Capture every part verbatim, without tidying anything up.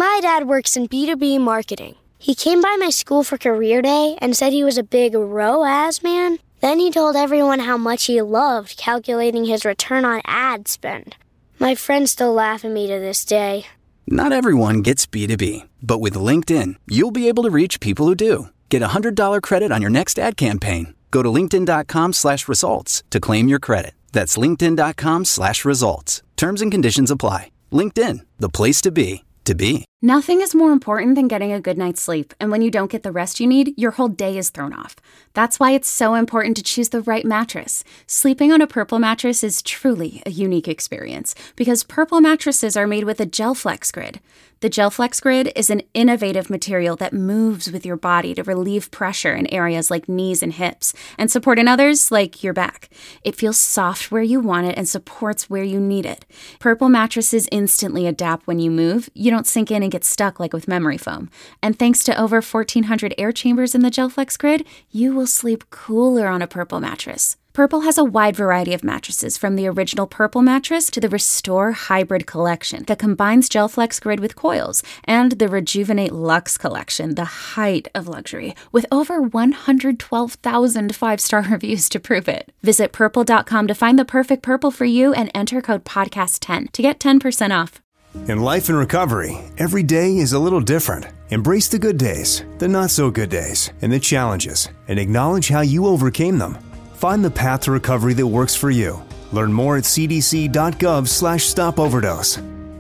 My dad works in B two B marketing. He came by my school for career day and said he was a big R O A S man. Then he told everyone how much he loved calculating his return on ad spend. My friends still laugh at me to this day. Not everyone gets B two B, but with LinkedIn, you'll be able to reach people who do. Get a one hundred dollars credit on your next ad campaign. Go to linkedin.com slash results to claim your credit. That's linkedin.com slash results. Terms and conditions apply. LinkedIn, the place to be, to be. Nothing is more important than getting a good night's sleep, and when you don't get the rest you need, your whole day is thrown off. That's why it's so important to choose the right mattress. Sleeping on a Purple mattress is truly a unique experience, because Purple mattresses are made with a GelFlex Grid. The GelFlex Grid is an innovative material that moves with your body to relieve pressure in areas like knees and hips, and support in others like your back. It feels soft where you want it and supports where you need it. Purple mattresses instantly adapt when you move. You don't sink in and get stuck like with memory foam. And thanks to over fourteen hundred air chambers in the GelFlex Grid, you will sleep cooler on a Purple mattress. Purple has a wide variety of mattresses, from the original Purple mattress to the Restore Hybrid collection that combines GelFlex Grid with coils, and the Rejuvenate Luxe collection, the height of luxury, with over one hundred twelve thousand five-star reviews to prove it. Visit purple dot com to find the perfect Purple for you and enter code podcast ten to get ten percent off. In life and recovery, every day is a little different. Embrace the good days, the not-so-good days, and the challenges, and acknowledge how you overcame them. Find the path to recovery that works for you. Learn more at c d c dot gov slash stop overdose.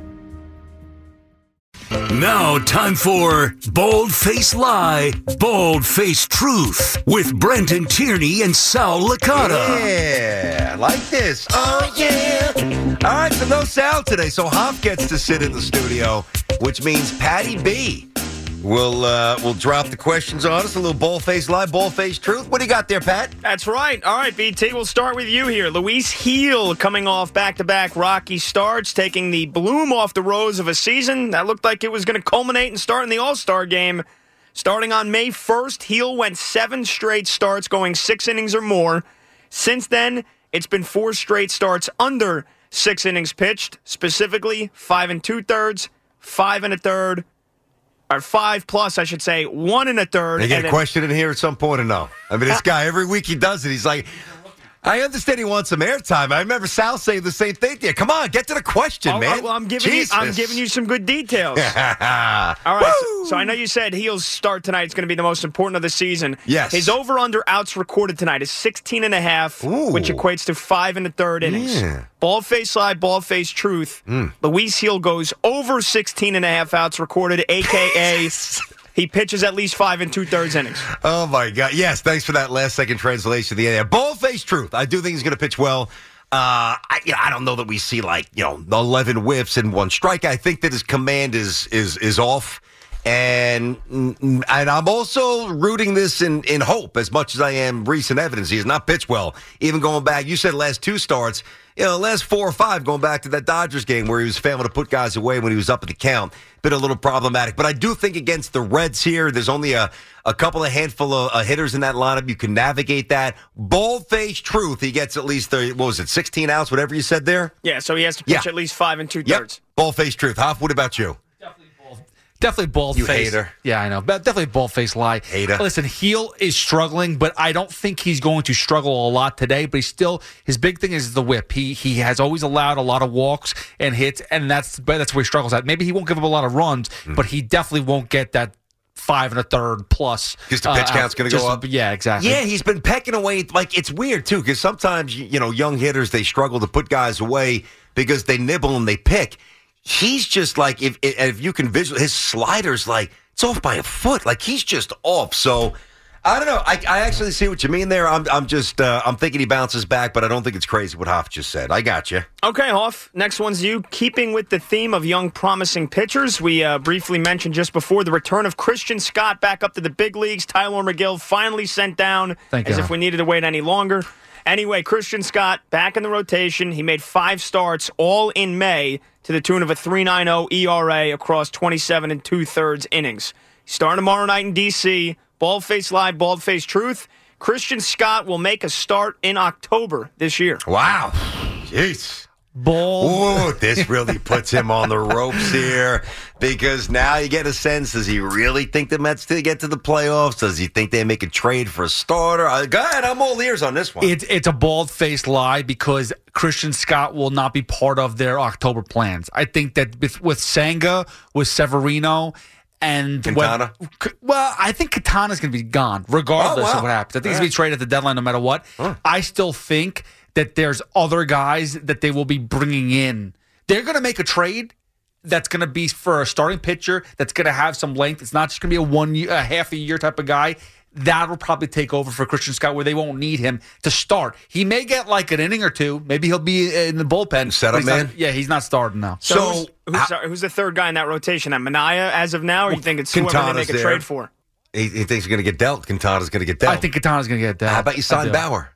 Now, time for Bald Face Lie, Bald Face Truth with Brenton Tierney and Sal Licata. Yeah, I like this. Oh, yeah. All right, so no Sal today, so Hoff gets to sit in the studio, which means Patty B will uh, will drop the questions on us. A little Bald Face Lie, Bald Face Truth. What do you got there, Pat? That's right. All right, B T, we'll start with you here. Luis Gil coming off back-to-back rocky starts, taking the bloom off the rose of a season that looked like it was going to culminate and start in the All-Star game. Starting on May first, Gil went seven straight starts, going six innings or more. Since then, it's been four straight starts under six innings pitched, specifically five and two-thirds, five and a third, or five plus, I should say, one and a third. They get and a then, question in here at some point or no? I mean, this guy, every week he does it. He's like, I understand he wants some airtime. I remember Sal saying the same thing there. Come on, get to the question, oh, man. Well, I'm giving, you, I'm giving you some good details. All right, so, so I know you said Gil's start tonight is going to be the most important of the season. Yes. His over-under outs recorded tonight is sixteen and a half, Ooh. which equates to five and a third innings. Yeah. Bald face lie, bald face truth. Mm. Luis Gil goes over sixteen and a half outs recorded, a k a he pitches at least five and two-thirds innings. Oh, my God. Yes, thanks for that last-second translation. The end. Bald-faced truth. I do think he's going to pitch well. Uh, I, you know, I don't know that we see, like, you know, eleven whiffs and one strike. I think that his command is is is off. And and I'm also rooting this in, in hope as much as I am recent evidence. He has not pitched well. Even going back, you said last two starts, you know, last four or five, going back to that Dodgers game where he was failing to put guys away when he was up at the count. Been a little problematic. But I do think against the Reds here, there's only a, a couple of handful of uh, hitters in that lineup. You can navigate that. Bold-faced truth, he gets at least, thirty, what was it, sixteen outs, whatever you said there? Yeah, so he has to pitch Yeah. at least five and two-thirds. Yep. Bold-faced truth. Hoff, what about you? Definitely bald You face. hater. Yeah, I know. But definitely bald face lie. Hater. Listen, Gil is struggling, but I don't think he's going to struggle a lot today. But he's still, his big thing is the whip. He he has always allowed a lot of walks and hits, and that's but that's where he struggles at. Maybe he won't give up a lot of runs, Mm. but he definitely won't get that five and a third plus. Because the pitch uh, count's going to go just- up? Yeah, exactly. Yeah, he's been pecking away. Like, it's weird, too, because sometimes, you know, young hitters, they struggle to put guys away because they nibble and they pick. He's just like, if if you can visualize, his slider's like, it's off by a foot. Like, he's just off. So, I don't know. I, I actually see what you mean there. I'm I'm just, uh, I'm thinking he bounces back, but I don't think it's crazy what Hoff just said. I got you. Okay, Hoff. Next one's you. Keeping with the theme of young, promising pitchers, we uh, briefly mentioned just before the return of Christian Scott back up to the big leagues. Tyler McGill finally sent down Thank as God. if we needed to wait any longer. Anyway, Christian Scott back in the rotation. He made five starts all in May to the tune of a three point nine oh E R A across twenty-seven and two-thirds innings. He's starting tomorrow night in D C Bald-faced lie, bald-faced truth. Christian Scott will make a start in October this year. Wow. Jeez. Ball. Ooh, this really puts him on the ropes here because now you get a sense, does he really think the Mets to get to the playoffs? Does he think they make a trade for a starter? Uh, go ahead, I'm all ears on this one. It's, it's a bald-faced lie because Christian Scott will not be part of their October plans. I think that with, with Senga, with Severino, and Quintana? When, well, I think Quintana's going to be gone regardless Oh, wow. of what happens. I think he's going to be traded at the deadline no matter what. Huh. I still think that there's other guys that they will be bringing in. They're going to make a trade that's going to be for a starting pitcher that's going to have some length. It's not just going to be a one year, a half a year type of guy. That'll probably take over for Christian Scott where they won't need him to start. He may get like an inning or two. Maybe he'll be in the bullpen. Setup but he's not- man? yeah, he's not starting now. So, So, who's, who's, how- sorry, who's the third guy in that rotation? That Manaya as of now, or you think it's whoever they Quintana's make a there. trade for? He, he thinks he's going to get dealt. Quintana's going to get dealt. I think Quintana's going to get that. How about you sign I do. Bauer?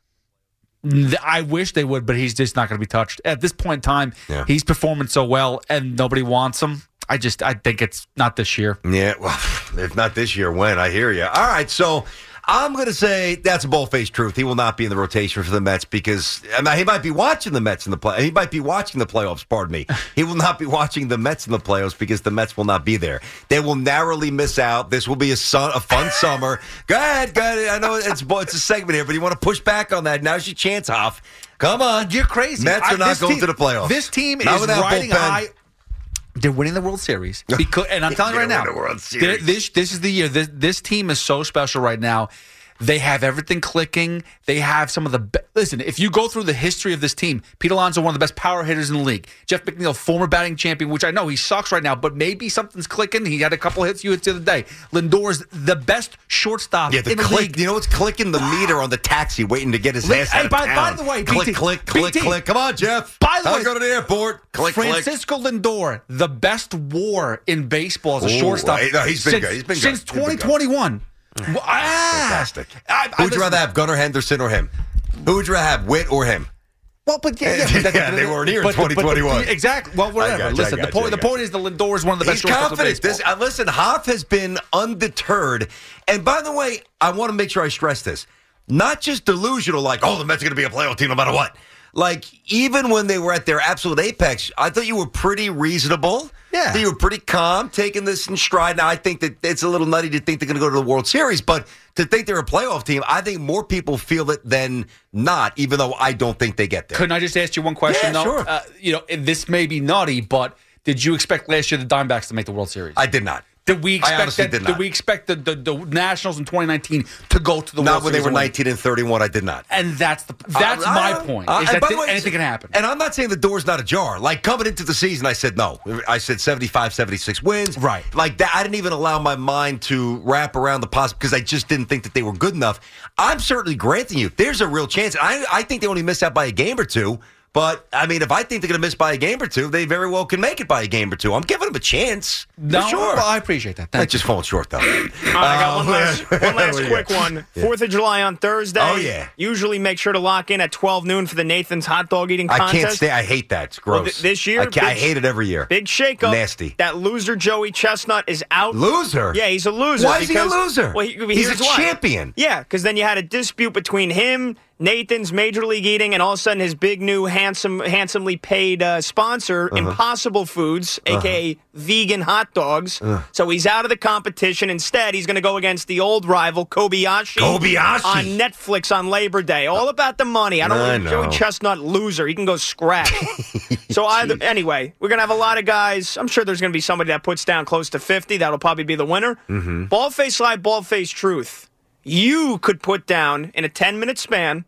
I wish they would, but he's just not going to be touched. At this point in time, Yeah. he's performing so well and nobody wants him. I just, I think it's not this year. Yeah, well, if not this year, when? I hear you. All right, so I'm going to say that's a bold-faced truth. He will not be in the rotation for the Mets because I mean, he might be watching the Mets in the play. He might be watching the playoffs. Pardon me. He will not be watching the Mets in the playoffs because the Mets will not be there. They will narrowly miss out. This will be a, sun, a fun summer. Go ahead, go ahead. I know it's it's a segment here, but you want to push back on that? Now's your chance, Hoff. Come on, You're crazy. Mets I- are not this going team- to the playoffs. This team Not is without riding bullpen. high. They're winning the World Series because, and I'm telling you right They're now, winning the World thi- Series. this this is the year. This this team is so special right now. They have everything clicking. They have some of the be- listen. If you go through the history of this team, Pete Alonso, one of the best power hitters in the league. Jeff McNeil, former batting champion, which I know he sucks right now, but maybe something's clicking. He had a couple hits you hits the other day. Lindor's the best shortstop Yeah, the in the click. league. You know what's clicking? The meter on the taxi, waiting to get his Hey, ass out of by- by town. the way, click, B T, click, click, B T. click. Come on, Jeff. By the I'll way, go to the airport. Click, click. Francisco Lindor, the best WAR in baseball as a Ooh, shortstop. hey, no, he's been since, good. He's been good. since He's been good. twenty twenty-one. Well, ah, Fantastic. I, I, Who'd you rather have, Gunnar Henderson or him? Who would you rather have, Witt or him? Well, but yeah, yeah, but that- Yeah, they weren't here in but- but- twenty twenty-one. Exactly. Well, I whatever. got you, Listen, I the got point you, I the got point is the Lindor is one of the best He's shortstops in confident. baseball. This, uh, listen, Hoff has been undeterred. And by the way, I want to make sure I stress this. Not just delusional, like, oh, the Mets are going to be a playoff team no matter what. Like, even when they were at their absolute apex, I thought you were pretty reasonable. Yeah. I thought you were pretty calm, taking this in stride. Now, I think that it's a little nutty to think they're going to go to the World Series, but to think they're a playoff team, I think more people feel it than not, even though I don't think they get there. Couldn't I just ask you one question, Yeah, though? sure. Uh, you know, and this may be nutty, but did you expect last year the Diamondbacks to make the World Series? I did not. Did we I expect honestly that? did not. we expect the, the, the Nationals in twenty nineteen to go to the Not World when they Series were and win? nineteen and thirty-one, I did not. And that's the that's Uh, my uh, point. uh, is and that by the th- way, anything can happen. And I'm not saying the door's not ajar. Like, coming into the season, I said no. I said seventy-five, seventy-six wins. Right. Like that. I didn't even allow my mind to wrap around the possible because I just didn't think that they were good enough. I'm certainly granting you there's a real chance. I, I think they only miss out by a game or two. But, I mean, if I think they're going to miss by a game or two, they very well can make it by a game or two. I'm giving them a chance. no, for sure. well, I appreciate that. That Thank just falling short, though. All right, I got one Uh, last, one last what do you quick got? one. Fourth of July on Thursday. Oh, yeah. Usually make sure to lock in at twelve noon for the Nathan's hot dog eating contest. I can't stay. I hate that. It's Well, gross. th- this year, I, can't, I big- hate it every year. Big shakeup. Nasty. That loser Joey Chestnut is out. Loser? Yeah, he's a loser. Why is he a because- loser? Well, he, He's here's a why. champion. Yeah, because then you had a dispute between him, Nathan's Major League Eating, and all of a sudden his big new handsome, handsomely paid uh, sponsor, Uh-huh. Impossible Foods, aka Vegan Hot Dogs. So he's out of the competition. Instead, he's going to go against the old rival Kobayashi. Kobayashi. On Netflix on Labor Day. All about the money. I don't I want Joey know. Chestnut loser. He can go scratch. So either anyway, we're gonna have a lot of guys. I'm sure there's gonna be somebody that puts down close to fifty. That'll probably be the winner. Mm-hmm. Bald face lie, bald face truth. You could put down in a ten minute span.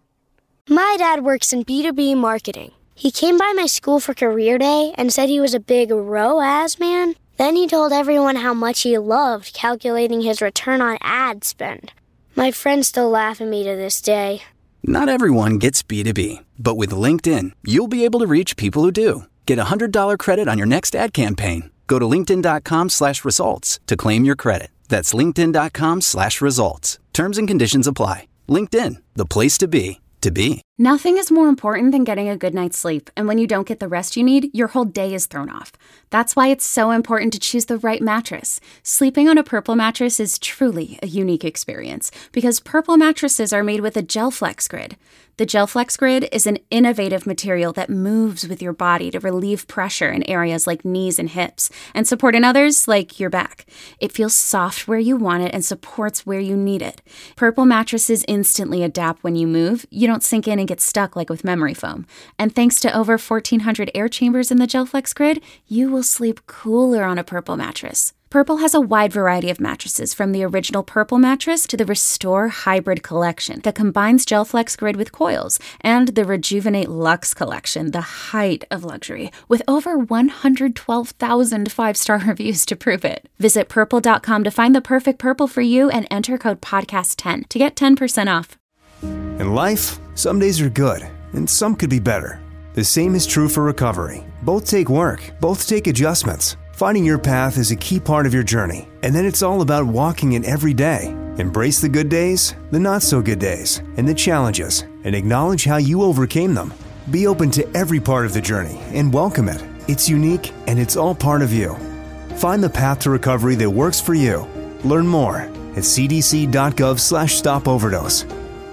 My dad works in B two B marketing. He came by my school for career day and said he was a big R O A S man. Then he told everyone how much he loved calculating his return on ad spend. My friends still laugh at me to this day. Not everyone gets B two B, but with LinkedIn, you'll be able to reach people who do. Get a one hundred dollars credit on your next ad campaign. Go to linkedin.com slash results to claim your credit. That's linkedin.com slash results. Terms and conditions apply. LinkedIn, the place to be, to be. Nothing is more important than getting a good night's sleep, and when you don't get the rest you need, your whole day is thrown off. That's why it's so important to choose the right mattress. Sleeping on a Purple mattress is truly a unique experience, because Purple mattresses are made with a gel flex grid. The GelFlex Grid is an innovative material that moves with your body to relieve pressure in areas like knees and hips and support in others like your back. It feels soft where you want it and supports where you need it. Purple mattresses instantly adapt when you move. You don't sink in and get stuck like with memory foam. And thanks to over fourteen hundred air chambers in the GelFlex Grid, you will sleep cooler on a Purple mattress. Purple has a wide variety of mattresses, from the original Purple mattress to the Restore Hybrid collection that combines GelFlex Grid with coils, and the Rejuvenate Luxe collection, the height of luxury, with over one hundred twelve thousand five-star reviews to prove it. Visit purple dot com to find the perfect Purple for you and enter code podcast ten to get ten percent off. In life, some days are good, and some could be better. The same is true for recovery. Both take work, both take adjustments. Finding your path is a key part of your journey, and then it's all about walking it every day. Embrace the good days, the not-so-good days, and the challenges, and acknowledge how you overcame them. Be open to every part of the journey and welcome it. It's unique, and it's all part of you. Find the path to recovery that works for you. Learn more at c d c dot gov slash stop overdose.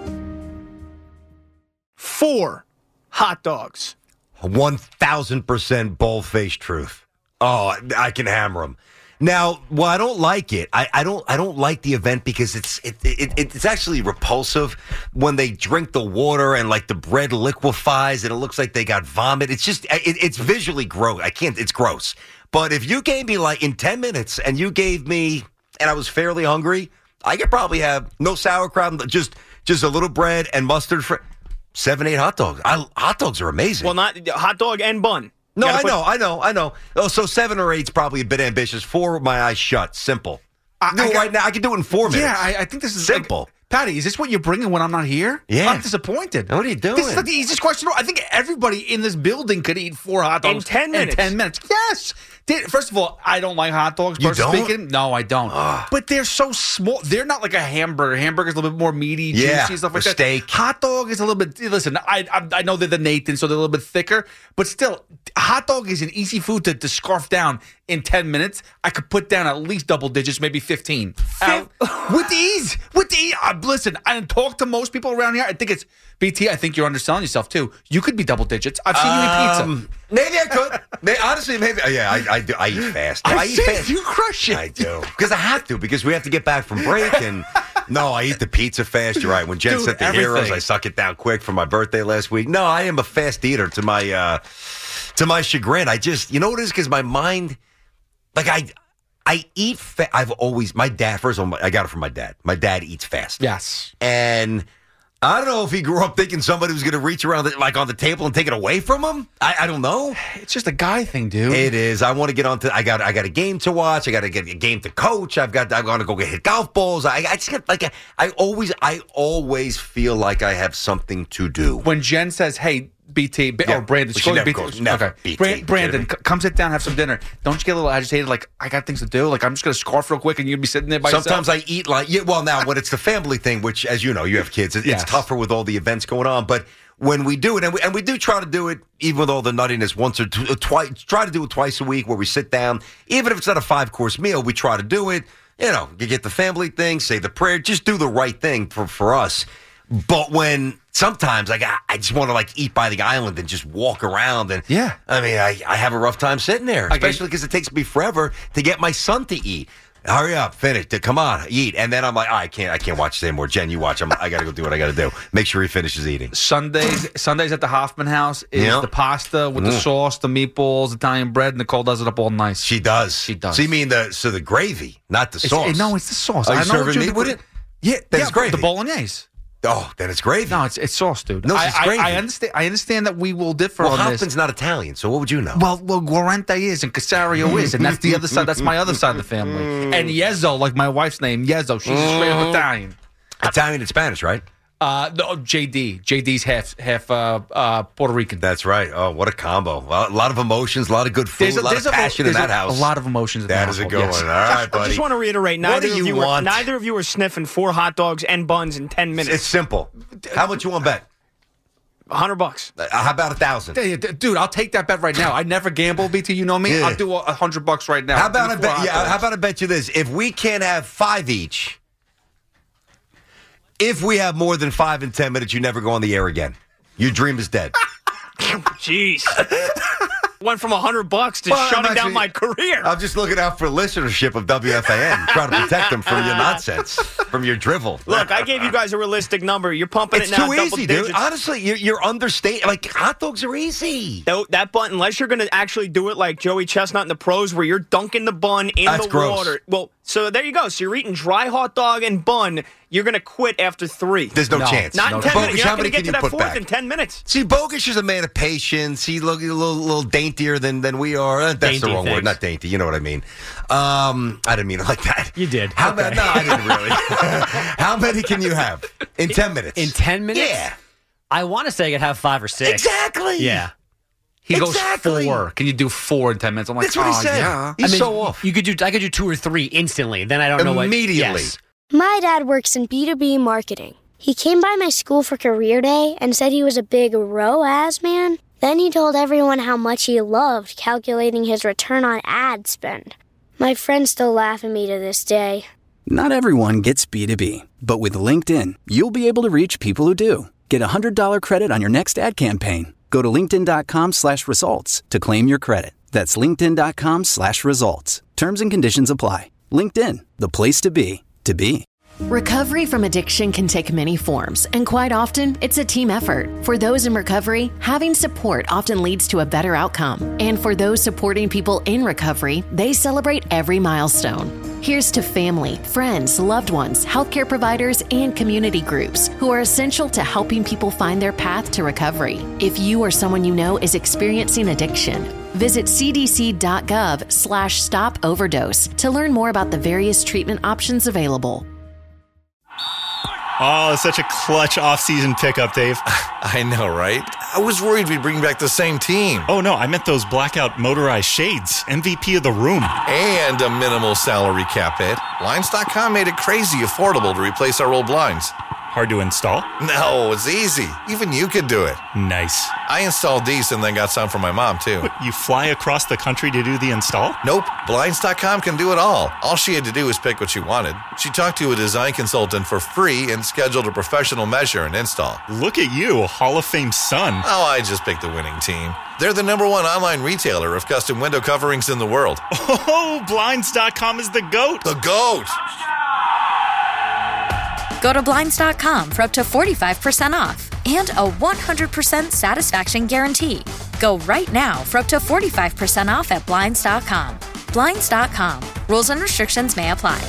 Four hot dogs. one thousand percent bold-faced truth. Oh, I can hammer them. Now, well, I don't like it. I, I don't. I don't like the event because it's it, it it's actually repulsive when they drink the water and like the bread liquefies and it looks like they got vomit. It's just it, it's visually gross. I can't. It's gross. But if you gave me like in ten minutes and you gave me and I was fairly hungry, I could probably have no sauerkraut, just just a little bread and mustard for seven, eight hot dogs. I, hot dogs are amazing. Well, not hot dog and bun. No, I put, know, I know, I know. Oh, so seven or eight's probably a bit ambitious. Four with my eyes shut. Simple. I, do I it got, right now. I can do it in four minutes. Yeah, I, I think this is simple. Like, Patty, is this what you're bringing when I'm not here? Yeah. I'm disappointed. What are you doing? This is like the easiest question. I think everybody in this building could eat four hot dogs in ten minutes. In ten minutes. Yes. First of all, I don't like hot dogs. You don't? Speaking. No, I don't. Ugh. But they're so small. They're not like a hamburger. Hamburger's a little bit more meaty, juicy, yeah, stuff like a that. Steak. Hot dog is a little bit. Listen, I, I I know they're the Nathan, so they're a little bit thicker. But still, hot dog is an easy food to, to scarf down in ten minutes. I could put down at least double digits, maybe fifteen. Uh, with ease. With ease. Uh, listen, I talk to most people around here. I think it's B T. I think you're underselling yourself too. You could be double digits. I've seen um, you eat pizza. Maybe I could. Maybe, honestly, maybe. Yeah, I, I do. I eat fast. I, I eat fast. You crush it. I do because I have to because we have to get back from break and. No, I eat the pizza fast. You're right. When Jen Dude, said the everything. Heroes, I suck it down quick for my birthday last week. No, I am a fast eater to my uh, to my chagrin. I just, you know what it is? Because my mind, like I, I eat. Fa- I've always my dad. First of all, I got it from my dad. My dad eats fast. Yes, and I don't know if he grew up thinking somebody was going to reach around the, like on the table and take it away from him. I, I don't know. It's just a guy thing, dude. It is. I want to get on to. I got. I got a game to watch. I got to get a game to coach. I've got. I'm going to go get hit golf balls. I, I just get like. A, I always. I always feel like I have something to do. When Jen says, "Hey, B T," B- yeah, or Brandon, she never B T. goes, never. Okay. B T, Brand, Brandon, c- come sit down, have some dinner. Don't you get a little agitated? Like, I got things to do. Like, I'm just going to scarf real quick, and you'll be sitting there by Sometimes yourself. I eat like. Yeah, well, now when it's the family thing, which, as you know, you have kids. It, Yes. It's tougher with all the events going on, but. When we do it, and we, and we do try to do it, even with all the nuttiness, once or two, twice, try to do it twice a week where we sit down. Even if it's not a five-course meal, we try to do it. You know, you get the family thing, say the prayer, just do the right thing for, for us. But when sometimes like, I, I just want to like eat by the island and just walk around. And yeah, I mean, I, I have a rough time sitting there, especially because it takes me forever to get my son to eat. Hurry up, finish. Come on, eat. And then I'm like, oh, I can't I can't watch this anymore. Jen, you watch. I'm, I got to go do what I got to do. Make sure he finishes eating. Sundays Sundays at the Hoffman House is Yeah. the pasta with Mm. the sauce, the meatballs, Italian bread. Nicole does it up all nice. She does. She does. So you mean the so the gravy, not the It's- sauce? it- no, it's the sauce. Are you I know what serving you- me with it? Yeah, Then yeah, it's gravy. The bolognese. Oh, then it's gravy. No, it's it's sauce, dude. No, I, it's I, gravy. I understand. I understand that we will differ well, on Hoffman's this. not Italian, so what would you know? Well, well, Guarente is and Casario is, and that's the other side. That's my other side of the family. And Yezzo, like my wife's name, Yezzo. She's straight up Italian. Italian and Spanish, right? Uh, no, J D. J D's half half uh, uh, Puerto Rican. That's right. Oh, what a combo! Well, a lot of emotions, a lot of good food, a, a lot of passion in that a, house. A lot of emotions. In that that is a household, good yes. one. All right, buddy. I just want to reiterate: neither what do of you, you want? were neither of you were sniffing four hot dogs and buns in ten minutes. It's simple. How much you want to bet? A hundred bucks. Uh, how about a thousand? Dude, I'll take that bet right now. I never gamble, B T. You know me. Yeah. I'll do a hundred bucks right now. How about I Four bet? hot Yeah. dogs. How about I bet you this? If we can't have five each, If we have more than five and ten minutes, you never go on the air again. Your dream is dead. Jeez. Went from a hundred bucks to Well, shutting I'm down actually- my career. I'm just looking out for listenership of W F A N, trying to protect them from your nonsense, from your drivel. Look, I gave you guys a realistic number. You're pumping It's it now. too double easy, digits. dude. Honestly, you're, you're understating. Like, hot dogs are easy. That, that bun, unless you're going to actually do it like Joey Chestnut in the pros, where you're dunking the bun in That's the gross. water. Well, so there you go. So you're eating dry hot dog and bun. You're going to quit after three. There's no, No. chance. Not no in ten Bogus, minutes. You're how not going many to get can to you that put fourth back? in ten minutes. See, Bogus is a man of patience. He look a little, little daintier than, than we are. Uh, That's Dainty, the wrong word. thanks. Not dainty. You know what I mean. Um, I didn't mean it like that. You did. How Okay. many? No, I didn't really. How many can you have in ten minutes? In ten minutes? Yeah. I want to say I could have five or six. Exactly. Yeah. He Exactly. goes four. Can you do four in ten minutes? I'm like, That's what he oh, said. yeah. He's I mean, so off. You could do. I could do two or three instantly. Then I don't know what. Immediately. Yes. My dad works in B two B marketing. He came by my school for career day and said he was a big R O A S man. Then he told everyone how much he loved calculating his return on ad spend. My friends still laugh at me to this day. Not everyone gets B two B, but with LinkedIn, you'll be able to reach people who do. Get a one hundred dollars credit on your next ad campaign. Go to linkedin.com slash results to claim your credit. That's linkedin.com slash results. Terms and conditions apply. LinkedIn, the place to be, to be. Recovery from addiction can take many forms, and quite often, it's a team effort. For those in recovery, having support often leads to a better outcome. And for those supporting people in recovery, they celebrate every milestone. Here's to family, friends, loved ones, healthcare providers, and community groups who are essential to helping people find their path to recovery. If you or someone you know is experiencing addiction, visit cdc.gov slash stop overdose to learn more about the various treatment options available. Oh, such a clutch off-season pickup, Dave. I know, right? I was worried we'd bring back the same team. Oh, no, I meant those blackout motorized shades. M V P of the room. And a minimal salary cap hit. Blinds dot com made it crazy affordable to replace our old blinds. Hard to install? No, it's easy. Even you could do it. Nice. I installed these and then got some for my mom, too. What, you fly across the country to do the install? Nope. Blinds dot com can do it all. All she had to do was pick what she wanted. She talked to a design consultant for free and scheduled a professional measure and install. Look at you, Hall of Fame son. Oh, I just picked the winning team. They're the number one online retailer of custom window coverings in the world. Oh, Blinds dot com is the GOAT. The GOAT! Go to Blinds dot com for up to forty-five percent off and a one hundred percent satisfaction guarantee. Go right now for up to forty-five percent off at Blinds dot com. Blinds dot com. Rules and restrictions may apply.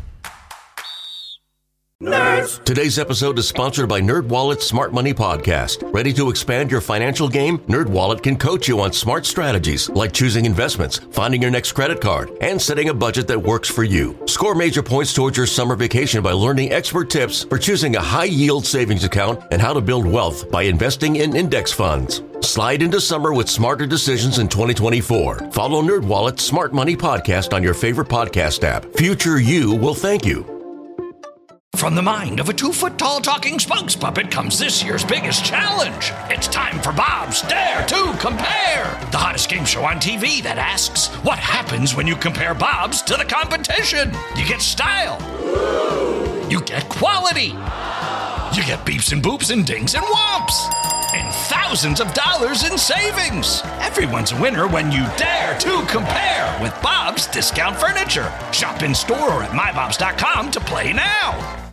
Nerds. Today's episode is sponsored by NerdWallet's Smart Money Podcast. Ready to expand your financial game? NerdWallet can coach you on smart strategies like choosing investments, finding your next credit card, and setting a budget that works for you. Score major points towards your summer vacation by learning expert tips for choosing a high-yield savings account and how to build wealth by investing in index funds. Slide into summer with smarter decisions in twenty twenty-four. Follow NerdWallet's Smart Money Podcast on your favorite podcast app. Future you will thank you. From the mind of a two-foot-tall talking spokes puppet comes this year's biggest challenge. It's time for Bob's Dare to Compare, the hottest game show on T V that asks, what happens when you compare Bob's to the competition? You get style. You get quality. You get beeps and boops and dings and whomps. And thousands of dollars in savings. Everyone's a winner when you dare to compare with Bob's Discount Furniture. Shop in store or at my bobs dot com to play now.